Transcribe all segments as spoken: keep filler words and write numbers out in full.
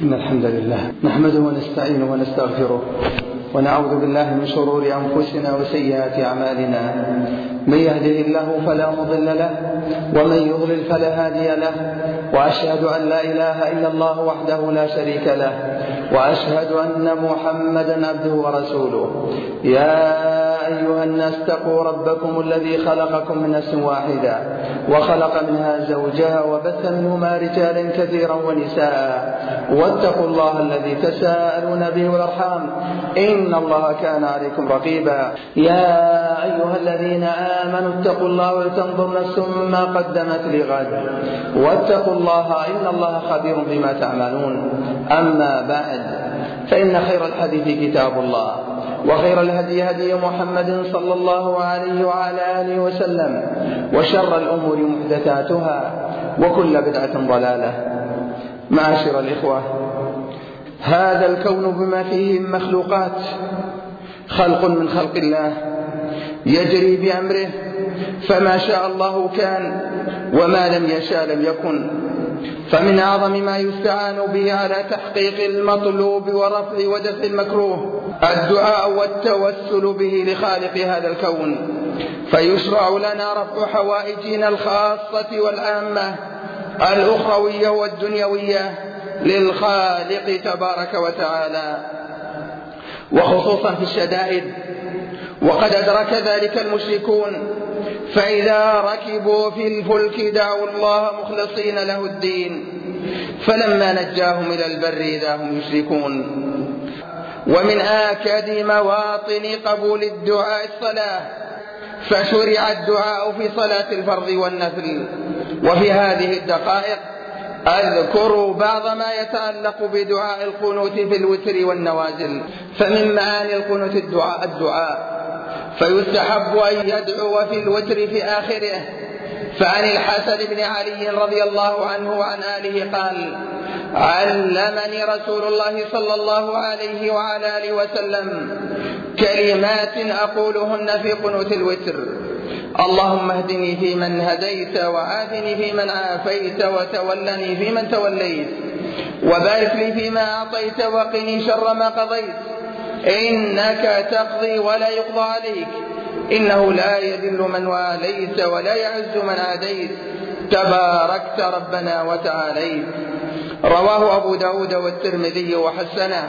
إن الحمد لله نحمده ونستعينه ونستغفره ونعوذ بالله من شرور أنفسنا وسيئات أعمالنا. من يهده الله فلا مضل له ومن يضلل فلا هادي له، وأشهد أن لا إله إلا الله وحده لا شريك له، وأشهد أن محمدا عبده ورسوله. يا أيها الناس اتقوا ربكم الذي خلقكم من نفس واحدة وخلق منها زوجها وبث منهما رجالا كثيرا ونساء، واتقوا الله الذي تساءلون به والأرحام إن الله كان عليكم رقيبا. يا أيها الذين آمنوا اتقوا الله ولتنظر نفس ما قدمت لغد واتقوا الله إن الله خبير بما تعملون. أما بعد، فإن خير الحديث كتاب الله، وخير الهدي هدي محمد صلى الله عليه وعلى آله وسلم، وشر الأمور محدثاتها وكل بدعة ضلالة. معاشر الإخوة، هذا الكون بما فيه من مخلوقات خلق من خلق الله يجري بأمره، فما شاء الله كان وما لم يشاء لم يكن. فمن أعظم ما يستعان به على تحقيق المطلوب ورفع ودفع المكروه الدعاء والتوسل به لخالق هذا الكون، فيشرع لنا رفع حوائجنا الخاصة والعامة الأخروية والدنيوية للخالق تبارك وتعالى، وخصوصا في الشدائد. وقد أدرك ذلك المشركون، فإذا ركبوا في الفلك دعوا الله مخلصين له الدين، فلما نجاهم إلى البر إذا هم يشركون. ومن آكد مواطن قبول الدعاء الصلاة، فشرع الدعاء في صلاة الفرض والنفل. وفي هذه الدقائق أذكر بعض ما يتعلق بدعاء القنوت في الوتر والنوازل. فمن معاني القنوت الدعاء الدعاء فيستحب أن يدعو في الوتر في آخره. فعن الحسن بن علي رضي الله عنه وعن آله قال: علمني رسول الله صلى الله عليه وعلى آله وسلم كلمات أقولهن في قنوت الوتر: اللهم اهدني فيمن هديت، وعافني فيمن عافيت، وتولني فيمن توليت، وبارك لي فيما أعطيت، وقني شر ما قضيت، إنك تقضي ولا يقضى عليك، إنه لا يذل من واليت ولا يعز من عاديت، تباركت ربنا وتعاليت. رواه أبو داود والترمذي وحسنه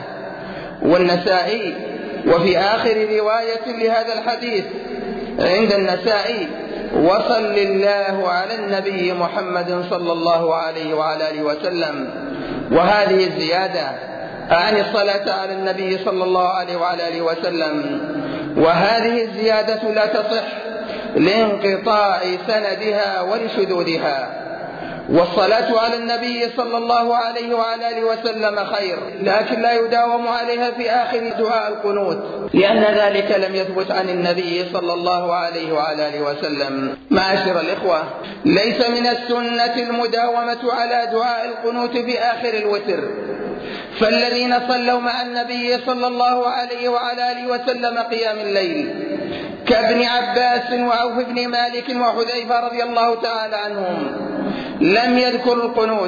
والنسائي. وفي آخر رواية لهذا الحديث عند النسائي: وصل الله على النبي محمد صلى الله عليه وعلى آله وسلم. وهذه الزيادة عن الصلاة على النبي صلى الله عليه وعلى آله وسلم، وهذه الزيادة لا تصح لانقطاع سندها ولشذوذها. والصلاة على النبي صلى الله عليه وعلى آله وسلم خير، لكن لا يداوم عليها في آخر دعاء القنوت، لأن ذلك لم يثبت عن النبي صلى الله عليه وعلى آله وسلم. معاشر الإخوة، ليس من السنة المداومة على دعاء القنوت في آخر الوتر، فالذين صلوا مع النبي صلى الله عليه وعلى آله وسلم قيام الليل كابن عباس وعوف بن مالك وحذيفة رضي الله تعالى عنهم لم يذكروا القنوت،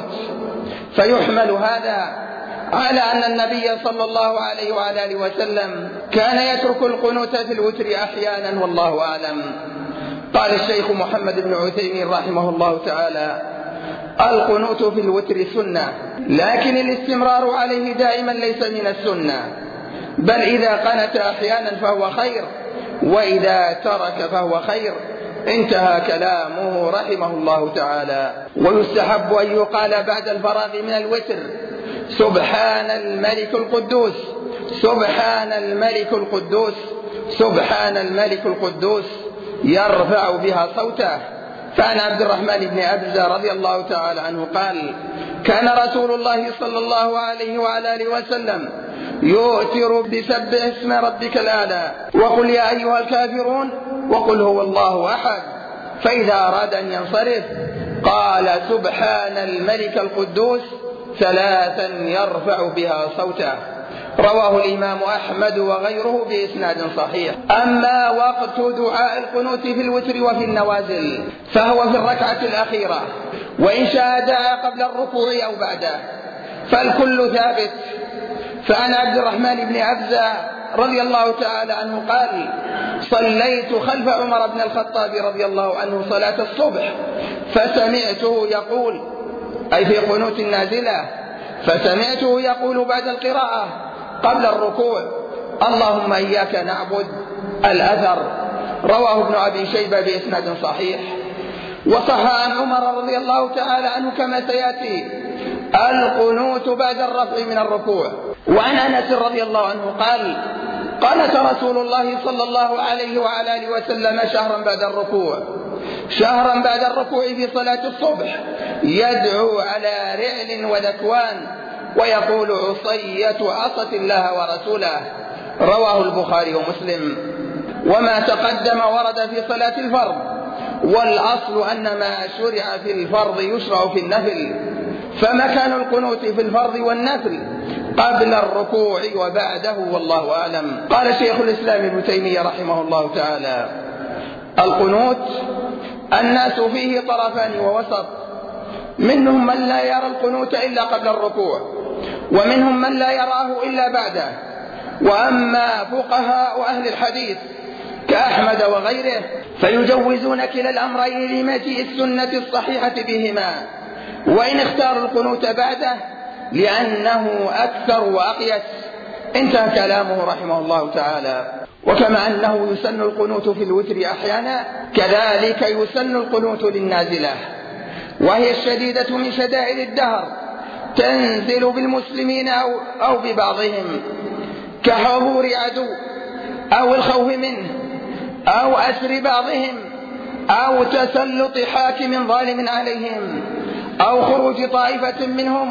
فيحمل هذا على أن النبي صلى الله عليه وعلى آله وسلم كان يترك القنوت في الوتر أحيانا، والله أعلم. قال الشيخ محمد بن عثيمين رحمه الله تعالى: القنوت في الوتر سنة، لكن الاستمرار عليه دائما ليس من السنة، بل إذا قنت أحيانا فهو خير، وإذا ترك فهو خير. انتهى كلامه رحمه الله تعالى. ويستحب أن يقال بعد الفراغ من الوتر: سبحان الملك القدوس، سبحان الملك القدوس، سبحان الملك القدوس، يرفع بها صوته. فعن عبد الرحمن بن أبزة رضي الله تعالى عنه قال: كان رسول الله صلى الله عليه وعلى آله وسلم يؤتر بسبح اسم ربك الأعلى، وقل يا أيها الكافرون، وقل هو الله أحد. فإذا أراد أن ينصرف قال: سبحان الملك القدوس ثلاثا يرفع بها صوته. رواه الإمام أحمد وغيره بإسناد صحيح. أما وقت دعاء القنوت في الوتر وفي النوازل فهو في الركعة الأخيرة، وإن شاء دعا قبل الركوع أو بعده، فالكل ثابت. فعن عبد الرحمن بن عبزة رضي الله تعالى عنه قال: صليت خلف عمر بن الخطاب رضي الله عنه صلاة الصبح فسمعته يقول، أي في قنوت النازلة، فسمعته يقول بعد القراءة قبل الركوع: اللهم إياك نعبد. الأثر رواه ابن أبي شيبة بإسناد صحيح. وصح عن عمر رضي الله تعالى عنه كما سيأتي القنوت بعد الرفع من الركوع. وعن أنس رضي الله عنه قال: قنت رسول الله صلى الله عليه وعلى آله وسلم شهرا بعد الركوع شهرا بعد الركوع في صلاة الصبح، يدعو على رعل وذكوان ويقول: عصية عصت الله ورسوله. رواه البخاري ومسلم. وما تقدم ورد في صلاة الفرض، والأصل أن ما شرع في الفرض يشرع في النفل، فمكان القنوت في الفرض والنفل قبل الركوع وبعده والله أعلم. قال شيخ الإسلام ابن تيمية رحمه الله تعالى: القنوت الناس فيه طرفان ووسط، منهم من لا يرى القنوت إلا قبل الركوع، ومنهم من لا يراه إلا بعده. وأما فقهاء أهل الحديث كأحمد وغيره فيجوزون كلا الأمرين لمجيء السنة الصحيحة بهما، وإن اختاروا القنوت بعده لأنه أكثر وأقيس. انتهى كلامه رحمه الله تعالى. وكما أنه يسن القنوت في الوتر أحيانا، كذلك يسن القنوت للنازلة، وهي الشديدة من شدائد الدهر، تنزل بالمسلمين أو, أو ببعضهم، كحضور عدو أو الخوف منه أو أسر بعضهم أو تسلط حاكم ظالم عليهم أو خروج طائفة منهم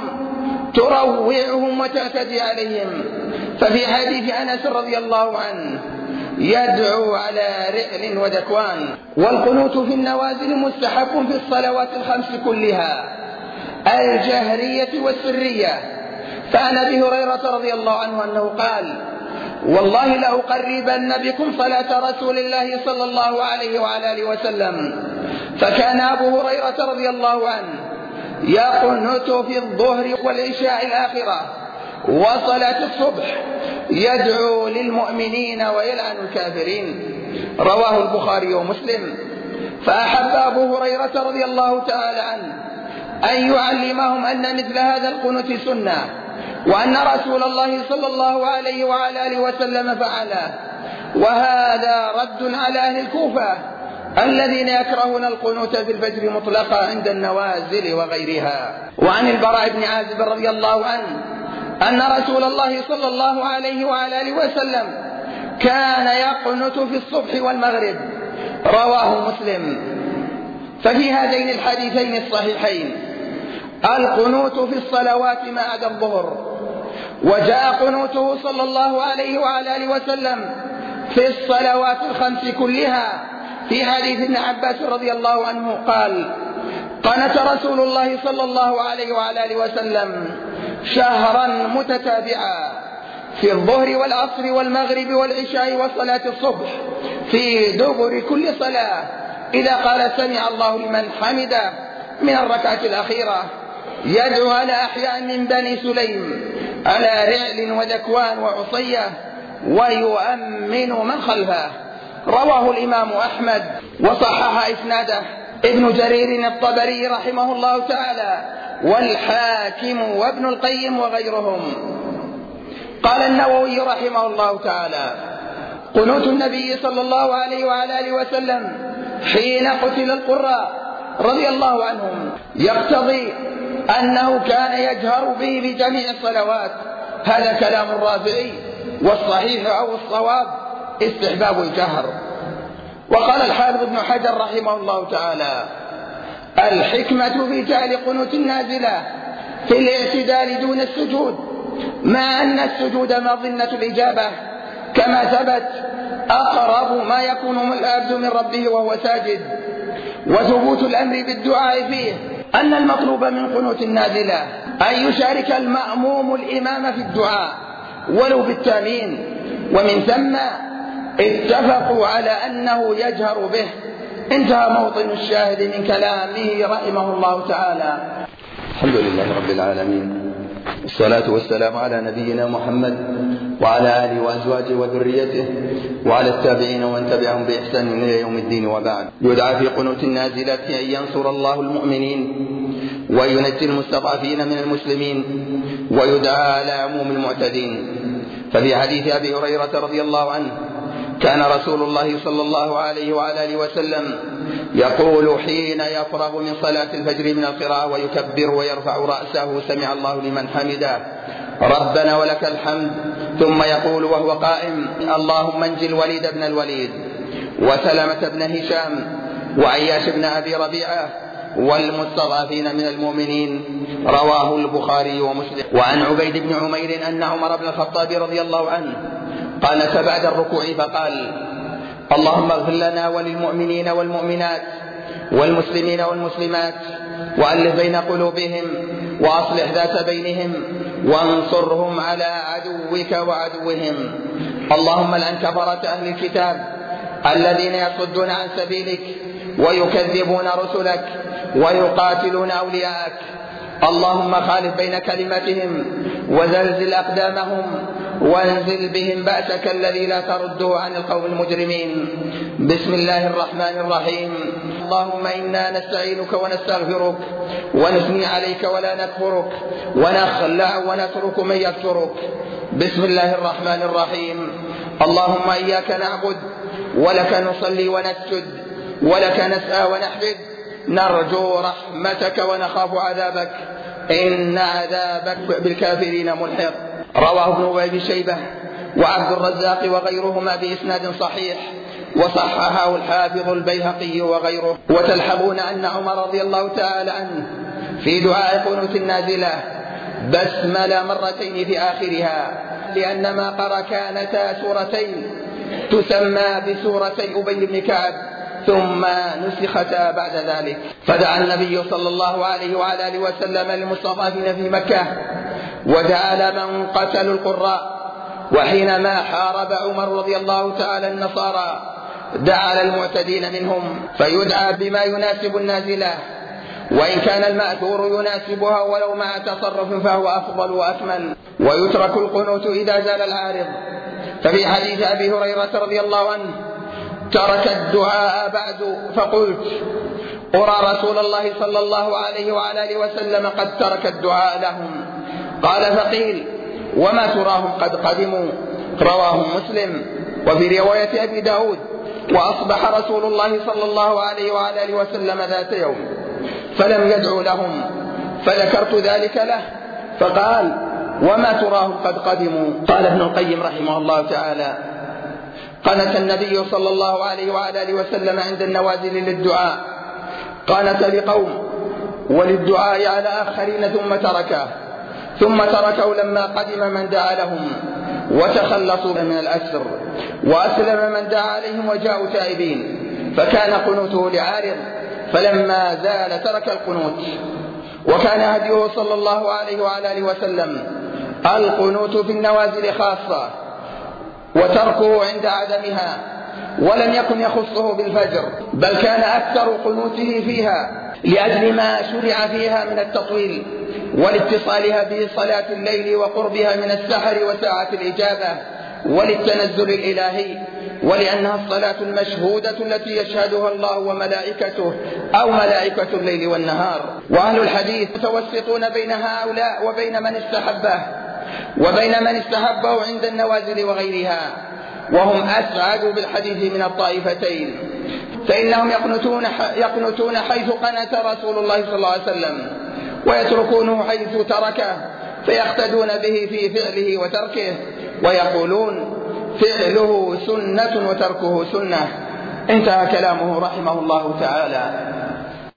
تروعهم وتعتدي عليهم. ففي حديث أنس رضي الله عنه: يدعو على رعل وذكوان. والقنوت في النوازل مستحب في الصلوات الخمس كلها، الجهرية والسرية. فعن أبي هريرة رضي الله عنه أنه قال: والله لأقربن بكم صلاة رسول الله صلى الله عليه وعلى آله وسلم. فكان أبو هريرة رضي الله عنه يقنت في الظهر والعشاء الآخرة وصلاة الصبح، يدعو للمؤمنين ويلعن الكافرين. رواه البخاري ومسلم. فأحب أبو هريرة رضي الله تعالى عنه أن يعلمهم أن مثل هذا القنوت سنة، وأن رسول الله صلى الله عليه وعلى آله وسلم فعله. وهذا رد على أهل الكوفة الذين يكرهون القنوت في الفجر مطلقا عند النوازل وغيرها. وعن البراء بن عازب رضي الله عنه أن رسول الله صلى الله عليه وعلى آله وسلم كان يقنت في الصبح والمغرب. رواه مسلم. ففي هذين الحديثين الصحيحين القنوت في الصلوات ما عدا الظهر، وجاء قنوته صلى الله عليه وعلى آله وسلم في الصلوات الخمس كلها في حديث ابن عباس رضي الله عنه قال: قنت رسول الله صلى الله عليه وعلى آله وسلم شهرا متتابعا في الظهر والعصر والمغرب والعشاء وصلاة الصبح في دبر كل صلاة، إذا قال سمع الله لمن حمده من الركعة الأخيرة، يدعو على أحياء من بني سليم على رعل وذكوان وعصية ويؤمن من خلفه. رواه الإمام أحمد وصحح إسناده ابن جرير الطبري رحمه الله تعالى والحاكم وابن القيم وغيرهم. قال النووي رحمه الله تعالى: قنوت النبي صلى الله عليه وعلى آله وسلم حين قتل القراء رضي الله عنهم يقتضي أنه كان يجهر به في جميع الصلوات. هذا كلام الرافعي، والصحيح أو الصواب استحباب الجهر. وقال الحافظ ابن حجر رحمه الله تعالى: الحكمة في جعل قنوت النازلة في الاعتدال دون السجود، مع أن السجود مظنة الإجابة كما ثبت أقرب ما يكون العبد من ربه وهو ساجد، وثبوت الأمر بالدعاء فيه، أن المطلوب من قنوت النازلة أن يشارك المأموم الإمام في الدعاء ولو بالتامين، ومن ثم اتفقوا على أنه يجهر به. انتهى موطن الشاهد من كلامه رحمه الله تعالى. الحمد لله رب العالمين، الصلاة والسلام على نبينا محمد وعلى آله وأزواجه وذريته وعلى التابعين ومن تبعهم بإحسان إلى يوم الدين، وبعد. يدعى في قنوت النازلات أن ينصر الله المؤمنين وينجي المستضعفين من المسلمين، ويدعى على عموم المعتدين. ففي حديث أبي هريرة رضي الله عنه: كان رسول الله صلى الله عليه وعلى آله وسلم يقول حين يفرغ من صلاة الفجر من القراءة ويكبر ويرفع رأسه: سمع الله لمن حمده، ربنا ولك الحمد. ثم يقول وهو قائم: اللهم انجِ الوليد بن الوليد وسلمة بن هشام وعياش بن أبي ربيعة والمستضعفين من المؤمنين. رواه البخاري ومسلم. وعن عبيد بن عمير أن عمر بن الخطاب رضي الله عنه قنت بعد الركوع فقال: اللهم اغفر لنا وللمؤمنين والمؤمنات والمسلمين والمسلمات وألف بين قلوبهم وأصلح ذات بينهم وانصرهم على عدوك وعدوهم. اللهم لعن كفرة أهل الكتاب الذين يصدون عن سبيلك ويكذبون رسلك ويقاتلون أولياءك. اللهم خالف بين كلمتهم وزلزل أقدامهم وانزل بهم بأسك الذي لا ترده عن القوم المجرمين. بسم الله الرحمن الرحيم. اللهم إنا نستعينك ونستغفرك ونثني عليك ولا نكفرك ونخلع ونترك من يكفرك. بسم الله الرحمن الرحيم. اللهم إياك نعبد ولك نصلي ونسجد ولك نسعى ونحفد، نرجو رحمتك ونخاف عذابك، إن عذابك بالكافرين ملحق. رواه ابن أبي شيبة وعبد الرزاق وغيرهما بإسناد صحيح، وصححه الحافظ البيهقي وغيره. وتلحظون أن عمر رضي الله تعالى عنه في دعاء قنوت النازلة بسمل مرتين في آخرها، لأن ما قرأ كانتا سورتين تسمى بسورتي أبي بن كعب ثم نسختا بعد ذلك. فدعا النبي صلى الله عليه وعلى آله وسلم للمستضعفين في مكة، ودعا لمن قتلوا القراء. وحينما حارب عمر رضي الله تعالى النصارى دعا للمعتدين منهم، فيدعى بما يناسب النازلة، وإن كان المأثور يناسبها ولو مع تصرف فهو أفضل وأكمل. ويترك القنوت إذا زال العارض. ففي حديث أبي هريرة رضي الله عنه: ترك الدعاء بعد فقلت أرى رسول الله صلى الله عليه وعلى آله وسلم قد ترك الدعاء لهم. قال فقيل: وما تراهم قد قدموا؟ رواه مسلم. وفي رواية أبي داود: وأصبح رسول الله صلى الله عليه وعلى آله وسلم ذات يوم فلم يدعو لهم، فذكرت ذلك له فقال: وما تراهم قد قدموا؟ قال ابن القيم رحمه الله تعالى: قنت النبي صلى الله عليه وعلى آله وسلم عند النوازل للدعاء، قنت لقوم وللدعاء على آخرين ثم تركه ثم تركه لما قدم من دعا لهم وتخلصوا من الأسر، وأسلم من دعا عليهم وجاءوا تائبين، فكان قنوته لعارض، فلما زال ترك القنوت. وكان هديه صلى الله عليه وعلى آله وسلم القنوت في النوازل خاصة، وتركه عند عدمها، ولم يكن يخصه بالفجر، بل كان أكثر قنوته فيها لأجل ما شرع فيها من التطويل ولاتصالها بصلاة الليل وقربها من السحر وساعة الإجابة وللتنزل الإلهي، ولأنها الصلاة المشهودة التي يشهدها الله وملائكته أو ملائكة الليل والنهار. وأهل الحديث متوسطون بين هؤلاء وبين من استحبه وبين من استحبه عند النوازل وغيرها، وهم أسعد بالحديث من الطائفتين، فإنهم يقنتون يقنتون حيث قنت رسول الله صلى الله عليه وسلم، ويتركونه حيث تركه، فيقتدون به في فعله وتركه، ويقولون فعله سنة وتركه سنة. انتهى كلامه رحمه الله تعالى.